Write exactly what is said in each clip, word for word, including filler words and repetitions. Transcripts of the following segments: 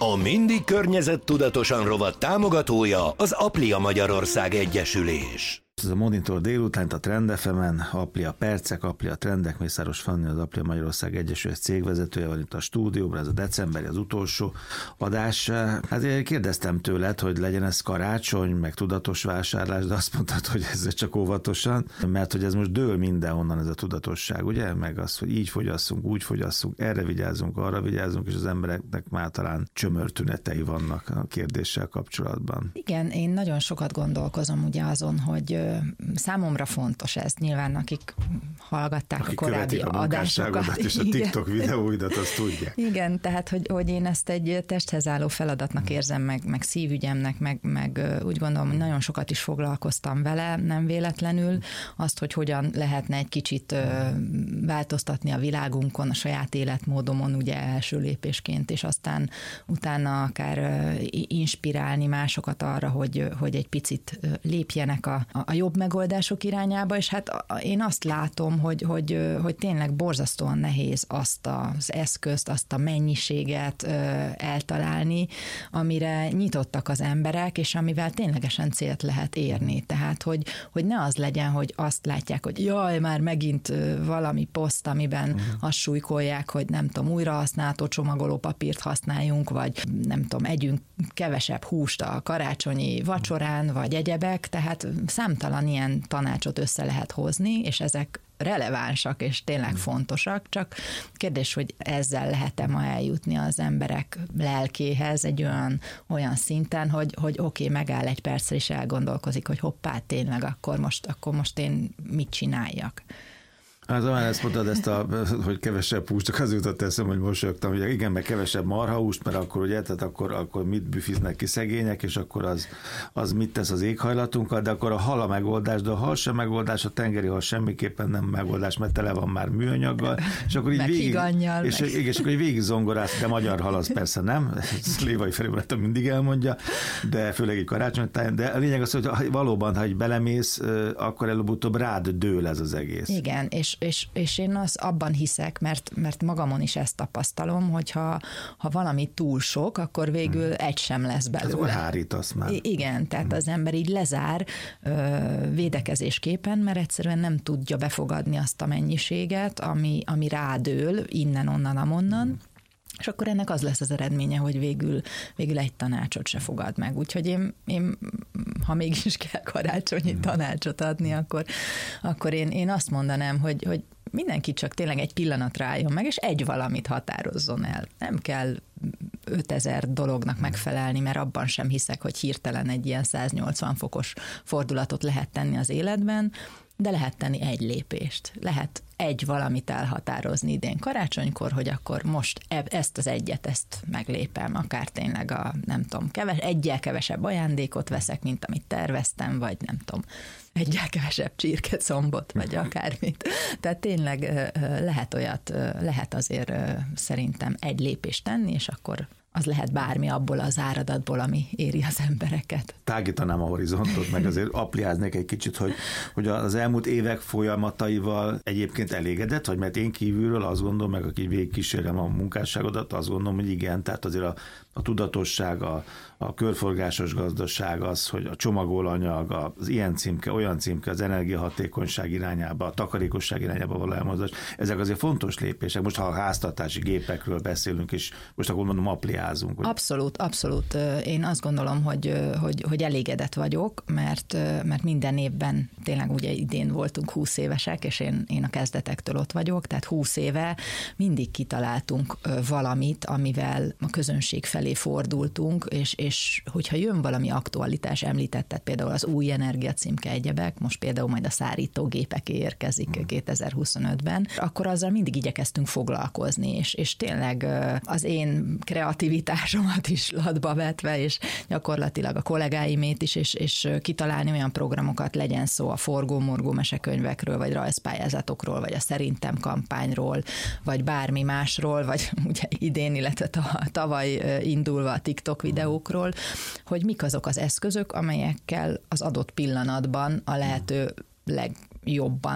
A Mindig környezettudatosan rovat támogatója az Aplia Magyarország Egyesülés. Ez a Monitor délután, a Trend ef emen, Aplia Percek, Aplia Trendek, Mészáros Fanni, az Aplia Magyarország Egyesület cégvezetője van itt a stúdióban, ez a decemberi, az utolsó adás. Hát én kérdeztem tőled, hogy legyen ez karácsony, meg tudatos vásárlás, de azt mondtad, hogy ez csak óvatosan, mert hogy ez most dől mindenhonnan ez a tudatosság, ugye? Meg az, hogy így fogyasszunk, úgy fogyasszunk, erre vigyázzunk, arra vigyázzunk, és az embereknek már talán csömörtünetei vannak a kérdéssel kapcsolatban. Igen, én nagyon sokat gondolkozom ugye azon, hogy számomra fontos ez, nyilván akik hallgatták akik a korábbi a adásokat. És a TikTok videóidat, azt tudják. Igen, tehát, hogy, hogy én ezt egy testhez álló feladatnak érzem, meg, meg szívügyemnek, meg, meg úgy gondolom, hogy nagyon sokat is foglalkoztam vele, nem véletlenül, azt, hogy hogyan lehetne egy kicsit változtatni a világunkon, a saját életmódomon, ugye első lépésként, és aztán utána akár inspirálni másokat arra, hogy, hogy egy picit lépjenek a, a jobb megoldások irányába, és hát én azt látom, hogy, hogy, hogy tényleg borzasztóan nehéz azt az eszközt, azt a mennyiséget eltalálni, amire nyitottak az emberek, és amivel ténylegesen célt lehet érni. Tehát, hogy, hogy ne az legyen, hogy azt látják, hogy jaj, már megint valami poszt, amiben uh-huh. azt súlykolják, hogy nem tudom, újrahasználható csomagoló papírt használjunk, vagy nem tudom, együnk kevesebb húst a karácsonyi vacsorán, vagy egyebek, tehát számtalan ilyen tanácsot össze lehet hozni, és ezek relevánsak és tényleg fontosak, csak kérdés, hogy ezzel lehet-e ma eljutni az emberek lelkéhez egy olyan, olyan szinten, hogy, hogy oké, okay, megáll egy percre és elgondolkozik, hogy hoppá, tényleg akkor most, akkor most én mit csináljak. Az már ezt mondtad, ezt a, hogy kevesebb húst, csak az jutott eszem, hogy mosolyogtam, hogy igen, meg kevesebb marhahúst, mert akkor ugye, tehát akkor, akkor mit büfiznek ki szegények, és akkor az, az mit tesz az éghajlatunkkal, de akkor a hal a megoldás, de a hal sem megoldás, a tengeri hal semmiképpen nem megoldás, mert tele van már műanyaggal, és akkor így meg végig, higannyal, és, meg. és, és akkor így végig zongorász, de magyar hal az persze nem, ezt Lévai Feri mindig elmondja, de főleg egy karácsonytáján, de a lényeg az, hogy valóban, ha így belemész, akkor előbb-utóbb rád dől ez az egész. Igen, és És, és én az abban hiszek, mert, mert magamon is ezt tapasztalom, hogyha ha valami túl sok, akkor végül hmm. egy sem lesz belőle. Ez hárítasz már. I- igen, tehát hmm. az ember így lezár ö, védekezésképpen, mert egyszerűen nem tudja befogadni azt a mennyiséget, ami, ami rádől innen, onnan, amonnan, hmm. és akkor ennek az lesz az eredménye, hogy végül, végül egy tanácsot se fogad meg. Úgyhogy én, én ha mégis kell karácsonyi tanácsot adni, akkor, akkor én, én azt mondanám, hogy, hogy mindenki csak tényleg egy pillanatra álljon meg, és egy valamit határozzon el. Nem kell ötezer dolognak megfelelni, mert abban sem hiszek, hogy hirtelen egy ilyen száznyolcvan fokos fordulatot lehet tenni az életben, de lehet tenni egy lépést. Lehet egy valamit elhatározni idén karácsonykor, hogy akkor most ezt az egyet, ezt meglépem, akár tényleg a, nem tudom, keves, egyel kevesebb ajándékot veszek, mint amit terveztem, vagy nem tudom, egyel kevesebb csirkecombot, vagy akármit. Tehát tényleg lehet olyat, lehet azért szerintem egy lépést tenni, és akkor az lehet bármi abból az áradatból, ami éri az embereket. Tágítanám a horizontot, meg azért appliáznék egy kicsit, hogy, hogy az elmúlt évek folyamataival egyébként elégedett, vagy mert én kívülről azt gondolom, meg aki végigkísérem a munkásságodat, azt gondolom, hogy igen, tehát azért a, a tudatosság, a, a körforgásos gazdaság, az, hogy a csomagolanyag, az ilyen címke, olyan címke, az energiahatékonyság irányába, a takarékosság irányába való elmozdulás, ezek azért fontos lépések. Most ha a háztartási gépekről beszélünk, és most akkor mondom, appliázunk. Hogy... Abszolút, abszolút. Én azt gondolom, hogy, hogy, hogy elégedett vagyok, mert, mert minden évben tényleg ugye idén voltunk húsz évesek, és én, én a kezdetektől ott vagyok, tehát húsz éve mindig kitaláltunk valamit, amivel a közönség felé fordultunk, és, és hogyha jön valami aktualitás, említetted például az új energiacímke egyebek, most például majd a szárítógépek érkezik kétezer-huszonötben, akkor azzal mindig igyekeztünk foglalkozni, és, és tényleg az én kreativitásomat is latba vetve, és gyakorlatilag a kollégáimét is, és, és kitalálni olyan programokat, legyen szó a forgó-morgó mesekönyvekről, vagy rajzpályázatokról, vagy a Szerintem kampányról, vagy bármi másról, vagy ugye idén, illetve tavaly indulva a TikTok videókról, hogy mik azok az eszközök, amelyekkel az adott pillanatban a lehető legjobban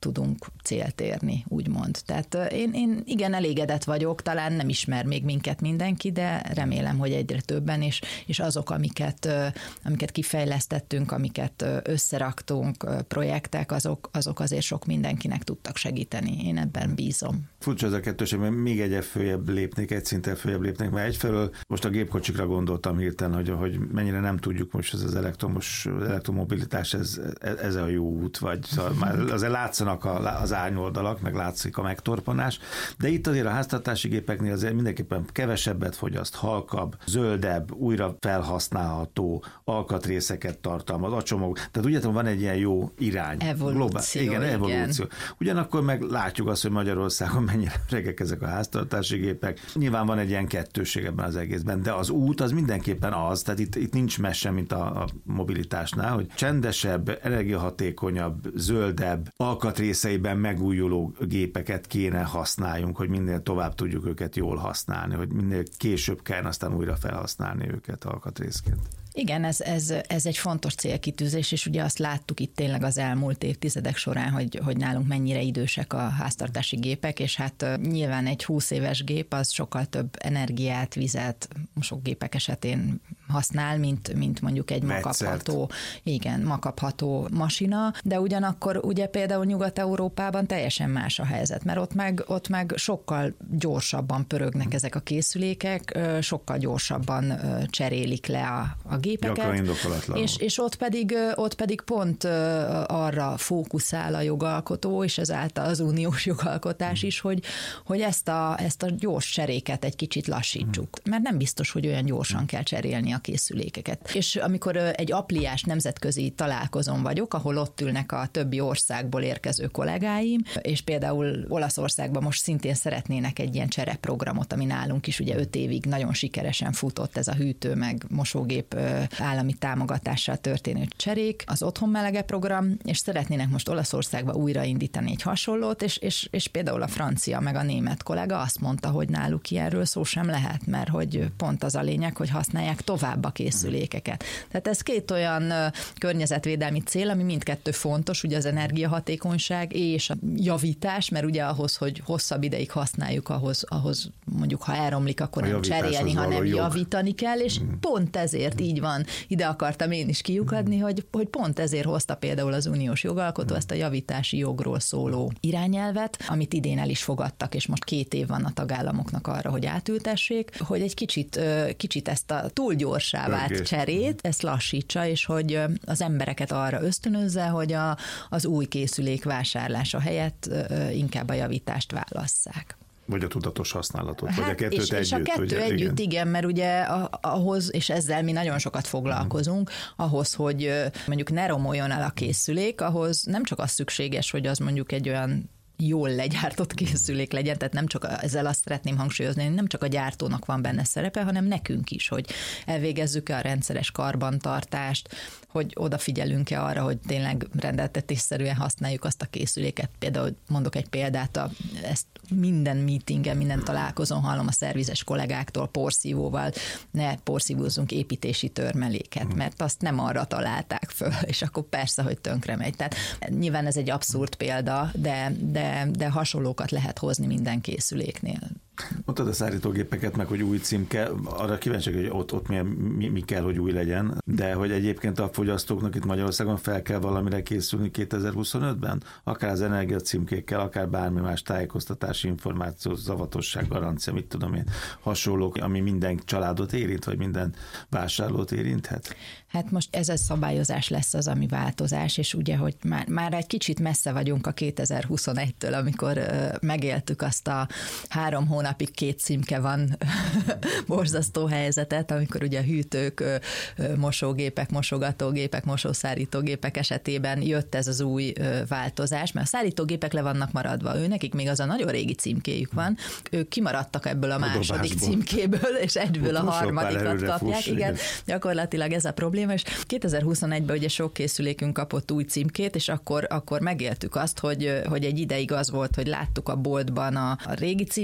tudunk célt érni, úgymond. Tehát én, én igen elégedett vagyok, talán nem ismer még minket mindenki, de remélem, hogy egyre többen, és, és azok, amiket, amiket kifejlesztettünk, amiket összeraktunk, projektek, azok, azok azért sok mindenkinek tudtak segíteni. Én ebben bízom. Furcsa ez a kettőség, mert még egyet följebb lépnék, egy szinten följebb lépnék, mert egyfelől most a gépkocsikra gondoltam hirtelen, hogy, hogy mennyire nem tudjuk most ez az elektromos, elektromobilitás, ez, ez a jó út, vagy szóval már azért látszanak a, az árnyoldalak, meg látszik a megtorpanás, de itt azért a háztartási gépeknél azért mindenképpen kevesebbet fogyaszt, halkabb, zöldebb, újra felhasználható alkatrészeket tartalmaz, a csomag. Tehát ugye van egy ilyen jó irány. Evolúció. Globál, igen, evolúció. Igen. Ugyanakkor meg látjuk azt, hogy Magyarországon mennyire regek ezek a háztartási gépek. Nyilván van egy ilyen kettőség ebben az egészben, de az út az mindenképpen az, tehát itt, itt nincs mese, mint a, a mobilitásnál, hogy csendesebb, energiahatékonyabb, zöldebb, alkatrészeiben megújuló gépeket kéne használjunk, hogy minél tovább tudjuk őket jól használni, hogy minél később kell aztán újra felhasználni őket alkatrészként. Igen, ez, ez, ez egy fontos célkitűzés, és ugye azt láttuk itt tényleg az elmúlt évtizedek során, hogy, hogy nálunk mennyire idősek a háztartási gépek, és hát nyilván egy húsz éves gép az sokkal több energiát, vizet, sok gépek esetén használ, mint, mint mondjuk egy ma kapható, igen, ma kapható masina, de ugyanakkor ugye például Nyugat-Európában teljesen más a helyzet, mert ott meg, ott meg sokkal gyorsabban pörögnek ezek a készülékek, sokkal gyorsabban cserélik le a, a gépeket, és, és ott, pedig, ott pedig pont arra fókuszál a jogalkotó, és ezáltal az uniós jogalkotás is, hogy, hogy ezt, a, ezt a gyors cseréket egy kicsit lassítsuk, mert nem biztos, hogy olyan gyorsan kell cserélni a készülékeket. És amikor egy appliás nemzetközi találkozón vagyok, ahol ott ülnek a többi országból érkező kollégáim, és például Olaszországban most szintén szeretnének egy ilyen csereprogramot, ami nálunk is ugye öt évig nagyon sikeresen futott, ez a hűtő meg mosógép állami támogatással történő cserék, az otthonmelege program, és szeretnének most Olaszországba újraindítani egy hasonlót, és, és, és például a francia meg a német kollega azt mondta, hogy náluk ilyenről szó sem lehet, mert hogy pont az a lényeg, hogy használják tovább a készülékeket. Tehát ez két olyan környezetvédelmi cél, ami mindkettő fontos, ugye az energiahatékonyság és a javítás, mert ugye ahhoz, hogy hosszabb ideig használjuk, ahhoz, ahhoz mondjuk ha elromlik, akkor nem cserélni, hanem jog. javítani kell, és mm. pont ezért így van. Ide akartam én is kiukadni, hogy, hogy pont ezért hozta például az uniós jogalkotó ezt a javítási jogról szóló irányelvet, amit idén el is fogadtak, és most két év van a tagállamoknak arra, hogy átültessék, hogy egy kicsit, kicsit ezt a túl gyorsá vált cserét, ezt lassítsa, és hogy az embereket arra ösztönözze, hogy a, az új készülék vásárlása helyett inkább a javítást válasszák. Vagy a tudatos használatot, hát, vagy a kettőt és, együtt. És a kettő ugye, együtt, igen, igen mert ugye ahhoz, és ezzel mi nagyon sokat foglalkozunk, ahhoz, hogy mondjuk ne romoljon el a készülék, ahhoz nem csak az szükséges, hogy az mondjuk egy olyan jól legyártott készülék legyen, tehát nem csak ezzel azt szeretném hangsúlyozni, hogy nem csak a gyártónak van benne szerepe, hanem nekünk is, hogy elvégezzük-e a rendszeres karbantartást, hogy odafigyelünk-e arra, hogy tényleg rendeltetésszerűen használjuk azt a készüléket. Például mondok egy példát, a, ezt minden meetingen, minden találkozón hallom a szervizes kollégáktól porszívóval, ne porszívózzunk építési törmeléket, mert azt nem arra találták föl, és akkor persze, hogy tönkre megy. Tehát nyilván ez egy abszurd példa, de, de, de hasonlókat lehet hozni minden készüléknél. Mondtad a szállítógépeket, meg hogy új címke, arra kíváncsiak, hogy ott, ott mi, mi, mi kell, hogy új legyen, de hogy egyébként a fogyasztóknak itt Magyarországon fel kell valamire készülni kétezer-huszonötben, akár az energiacímkékkel, akár bármi más tájékoztatási információ, zavatosság, garancia, mit tudom én, hasonlók, ami minden családot érint, vagy minden vásárlót érinthet? Hát most ez a szabályozás lesz az, ami változás, és ugye, hogy már, már egy kicsit messze vagyunk a kétezer-huszonegytől, amikor uh, megéltük azt a három hónapig két címke van borzasztó helyzetet, amikor ugye a hűtők, mosógépek, mosogatógépek, mosószárítógépek esetében jött ez az új változás, mert a szárítógépek le vannak maradva. Ő nekik még az a nagyon régi címkéjük van, ők kimaradtak ebből a második címkéből, és egyből a harmadikat kapják. Fuss, igen, igen, gyakorlatilag ez a probléma, és kétezer-huszonegyben ugye sok készülékünk kapott új címkét, és akkor, akkor megéltük azt, hogy, hogy egy ideig az volt, hogy láttuk a boltban a, a régi címkét,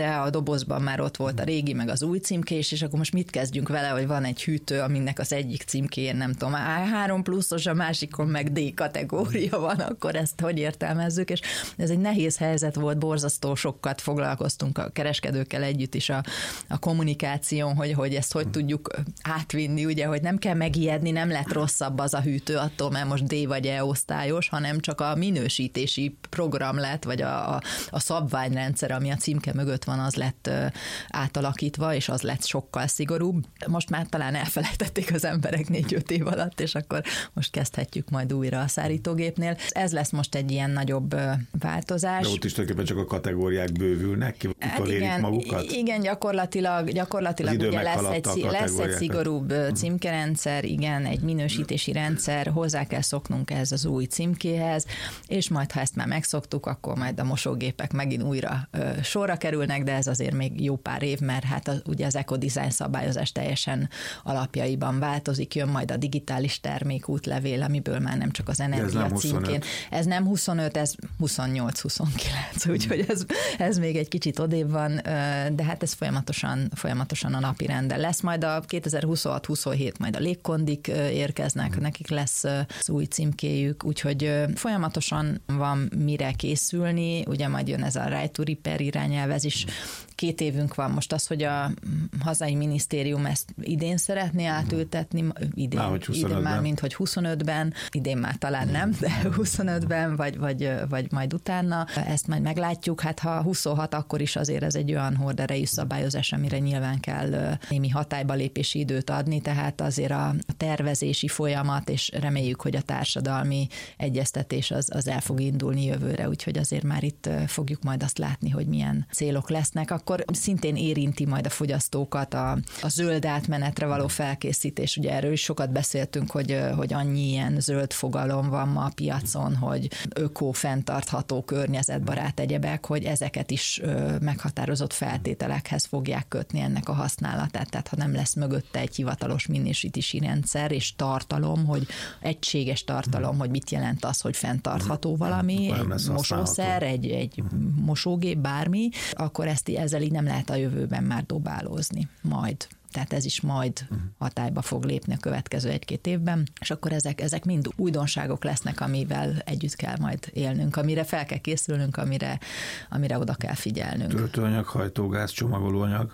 de a dobozban már ott volt a régi, meg az új címkés, és akkor most mit kezdjünk vele, hogy van egy hűtő, aminek az egyik címkéjén nem tudom, á három pluszos, a másikon meg D kategória van, akkor ezt hogy értelmezzük, és ez egy nehéz helyzet volt, borzasztó sokat foglalkoztunk a kereskedőkkel együtt is a, a kommunikáción, hogy, hogy ezt hogy tudjuk átvinni, ugye, hogy nem kell megijedni, nem lett rosszabb az a hűtő attól, mert most D vagy E osztályos, hanem csak a minősítési program lett, vagy a, a, a szabványrendszer, ami a címke mögött van, az lett átalakítva, és az lett sokkal szigorúbb. Most már talán elfelejtették az emberek négy-öt év alatt, és akkor most kezdhetjük majd újra a szárítógépnél. Ez lesz most egy ilyen nagyobb változás. De ott is tulajdonképpen csak a kategóriák bővülnek, ki hát igen, magukat? Igen, gyakorlatilag, gyakorlatilag ugye lesz egy, lesz egy szigorúbb címkerendszer, igen, egy minősítési rendszer, hozzá kell szoknunk ehhez az új címkéhez, és majd, ha ezt már megszoktuk, akkor majd a mosógépek megint újra ö, sorra kerülnek, de ez azért még jó pár év, mert hát az, ugye az eco-design szabályozás teljesen alapjaiban változik, jön majd a digitális termékútlevél, amiből már nem csak az energia ez címkén. Ez nem huszonöt, ez huszonnyolc-huszonkilenc, úgyhogy ez, ez még egy kicsit odébb van, de hát ez folyamatosan, folyamatosan a napi renden lesz. Majd a kétezer-huszonhat-huszonhét majd a légkondik érkeznek, mm. nekik lesz az új címkéjük, úgyhogy folyamatosan van mire készülni, ugye majd jön ez a Right to Repair irányelv, ez is két évünk van most az, hogy a hazai minisztérium ezt idén szeretné átültetni, idén, Á, idén már, mint hogy huszonötben, idén már talán nem, de huszonötben, vagy, vagy, vagy majd utána, ezt majd meglátjuk. Hát ha huszonhat, akkor is azért ez egy olyan horderejű szabályozás, amire nyilván kell némi hatályba lépési időt adni, tehát azért a tervezési folyamat, és reméljük, hogy a társadalmi egyeztetés az, az el fog indulni jövőre, úgyhogy azért már itt fogjuk majd azt látni, hogy milyen célok lesznek. Akkor szintén érinti majd a fogyasztókat a, a zöld átmenetre való felkészítés. Ugye erről is sokat beszéltünk, hogy, hogy annyi ilyen zöld fogalom van ma a piacon, hogy öko, fenntartható, környezetbarát egyebek, hogy ezeket is meghatározott feltételekhez fogják kötni ennek a használatát. Tehát ha nem lesz mögötte egy hivatalos minősítési rendszer és tartalom, hogy egységes tartalom, hogy mit jelent az, hogy fenntartható valami, egy mosószer, egy, egy mosógép, bármi, akkor ezt ezzel így nem lehet a jövőben már dobálózni. Majd. Tehát ez is majd hatályba fog lépni a következő egy-két évben, és akkor ezek, ezek mind újdonságok lesznek, amivel együtt kell majd élnünk, amire fel kell készülnünk, amire, amire oda kell figyelnünk. Töltőanyag, hajtógáz, csomagolóanyag.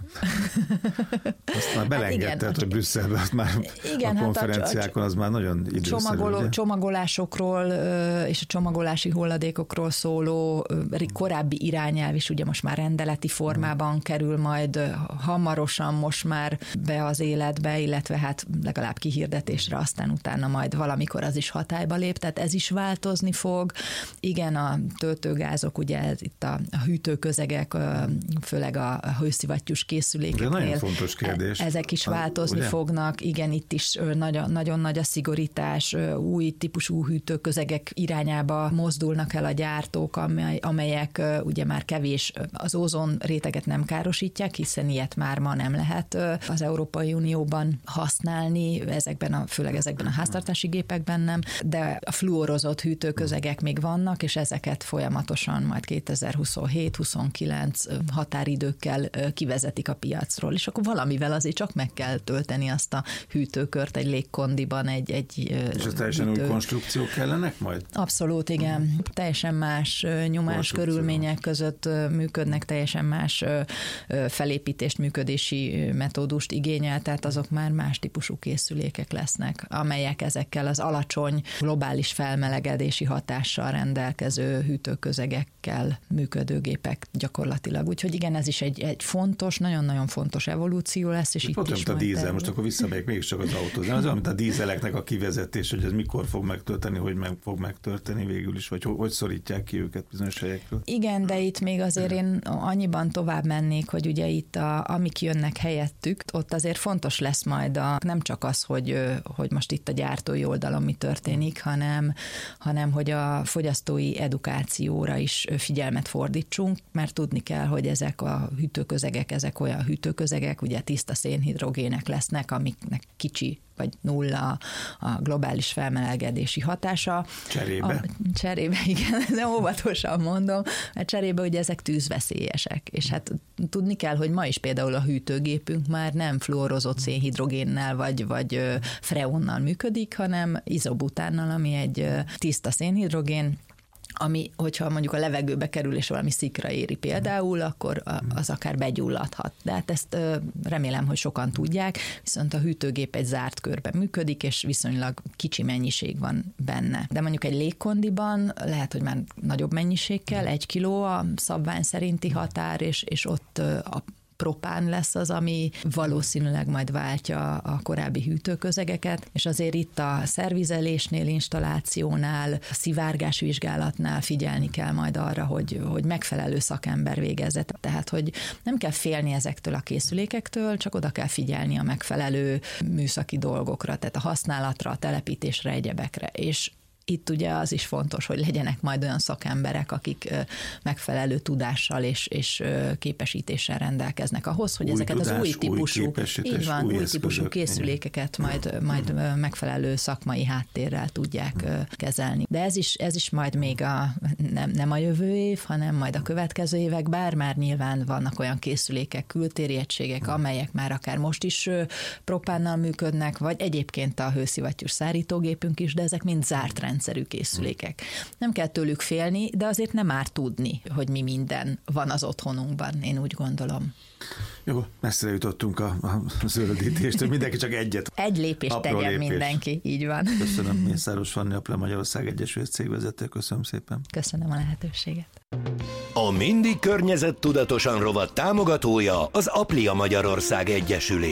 Azt már belengedted, hát hogy Brüsszelben már igen, a konferenciákon az már nagyon időszerű. Csomagoló, csomagolásokról és a csomagolási hulladékokról szóló korábbi irányelv is ugye most már rendeleti formában hmm. kerül majd hamarosan most már be az életbe, illetve hát legalább kihirdetésre, aztán utána majd valamikor az is hatályba lép, tehát ez is változni fog. Igen, a töltőgázok, ugye ez itt a, a hűtőközegek, főleg a hőszivattyús készülékeknél. De nagyon fontos kérdés. Ezek is változni ugye? Fognak. Igen, itt is nagyon, nagyon nagy a szigorítás, új típusú hűtőközegek irányába mozdulnak el a gyártók, amely, amelyek ugye már kevés, az ózon réteget nem károsítják, hiszen ilyet már ma nem lehet az Európai Unióban használni, ezekben a, főleg ezekben a háztartási gépekben nem, de a fluorozott hűtőközegek még vannak, és ezeket folyamatosan majd kétezer-huszonhét-huszonkilenc határidőkkel kivezetik a piacról, és akkor valamivel azért csak meg kell tölteni azt a hűtőkört egy légkondiban, egy, egy és ez teljesen hűtő... új konstrukciók kellenek majd? Abszolút, igen. Mm. Teljesen más nyomás körülmények között működnek, teljesen más felépítést, működési metódust igényel, tehát azok már más típusú készülékek lesznek, amelyek ezekkel az alacsony globális felmelegedési hatással rendelkező hűtőközegekkel működő gépek gyakorlatilag. Úgyhogy igen, ez is egy, egy fontos, nagyon-nagyon fontos evolúció lesz, és itt pont is a dízel, terül. Most akkor visszamegyek mégiscsak az autózni. Az olyan, mint a dízeleknek a kivezetés, hogy ez mikor fog megtörténni, hogy meg fog megtörténni végül is, vagy hogy szorítják ki őket bizonyos helyekről. Igen, de itt még azért én annyiban tovább mennék, hogy ugye itt a, amik jönnek helyettük, ott azért fontos lesz majd a, nem csak az, hogy, hogy most itt a gyártói oldalon mi történik, hanem, hanem hogy a fogyasztói edukációra is figyelmet fordítsunk, mert tudni kell, hogy ezek a hűtőközegek, ezek olyan hűtőközegek, ugye tiszta szén szénhidrogének lesznek, amiknek kicsi vagy nulla a globális felmelegedési hatása. Cserébe? A, cserébe, igen, de óvatosan mondom, mert cserébe ugye ezek tűzveszélyesek, és hát tudni kell, hogy ma is például a hűtőgépünk már nem fluorozott szénhidrogénnel vagy, vagy freonnal működik, hanem izobutánnal, ami egy tiszta szénhidrogén, ami, hogyha mondjuk a levegőbe kerül, és valami szikra éri például, akkor az akár begyulladhat. De hát ezt remélem, hogy sokan tudják, viszont a hűtőgép egy zárt körben működik, és viszonylag kicsi mennyiség van benne. De mondjuk egy légkondiban lehet, hogy már nagyobb mennyiség kell, egy kiló a szabvány szerinti határ, és, és ott a propán lesz az, ami valószínűleg majd váltja a korábbi hűtőközegeket, és azért itt a szervizelésnél, installációnál, a szivárgásvizsgálatnál figyelni kell majd arra, hogy, hogy megfelelő szakember végezze. Tehát, hogy nem kell félni ezektől a készülékektől, csak oda kell figyelni a megfelelő műszaki dolgokra, tehát a használatra, a telepítésre, egyebekre, és itt ugye az is fontos, hogy legyenek majd olyan szakemberek, akik megfelelő tudással és, és képesítéssel rendelkeznek ahhoz, hogy új ezeket tudás, az új típusú, új így van, új, új típusú készülékeket majd, majd megfelelő szakmai háttérrel tudják kezelni. De ez is, ez is majd még a, nem, nem a jövő év, hanem majd a következő évek, bár már nyilván vannak olyan készülékek, kültéri egységek, amelyek már akár most is propánnal működnek, vagy egyébként a hőszivattyús szárítógépünk is, de ezek mind zárt rend rendszerű készülékek. Nem kell tőlük félni, de azért nem árt tudni, hogy mi minden van az otthonunkban, én úgy gondolom. Jó, messzire jutottunk a, a zöldítéstől, mindenki csak egyet. Egy lépést tegyen lépés. Mindenki, így van. Köszönöm, Mészáros Fanni, Aplia Magyarország Egyesület cégvezető, köszönöm szépen. Köszönöm a lehetőséget. A mindig környezettudatosan rovat támogatója az Aplia Magyarország Egyesület.